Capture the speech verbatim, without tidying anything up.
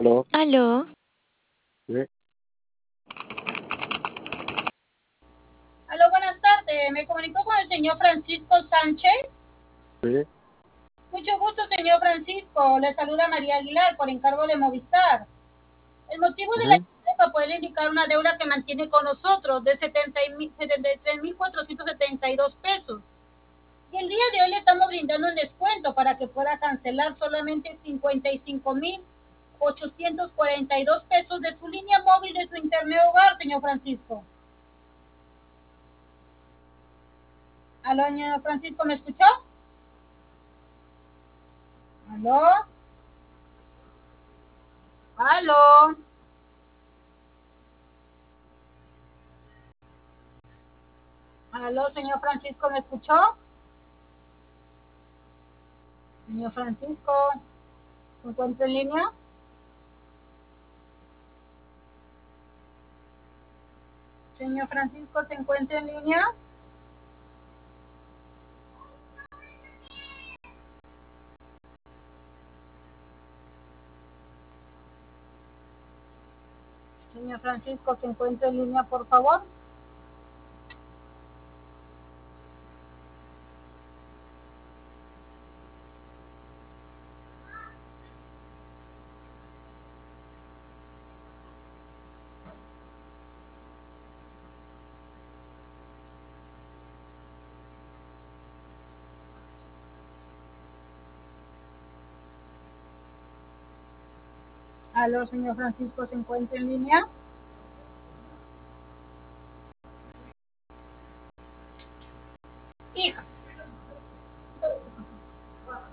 Aló, Aló, sí, Aló, buenas tardes. Me comunico con el señor Francisco Sánchez. sí, Mucho gusto, señor Francisco. Le saluda María Aguilar por encargo de Movistar. El motivo de la ujú, llamada es para poderle indicar una deuda que mantiene con nosotros de setenta y tres mil cuatrocientos setenta y dos pesos. Y el día de hoy le estamos brindando un descuento para que pueda cancelar solamente cincuenta y cinco mil ochocientos cuarenta y dos pesos de su línea móvil de su internet hogar, señor Francisco. Aló, señor Francisco, ¿me escuchó? Aló, aló. Aló, señor Francisco, ¿me escuchó? Señor Francisco, ¿se encuentra en línea? Señor Francisco, ¿se encuentra en línea? Señor Francisco, ¿se encuentra en línea, por favor? Aló, señor Francisco, ¿se encuentra en línea?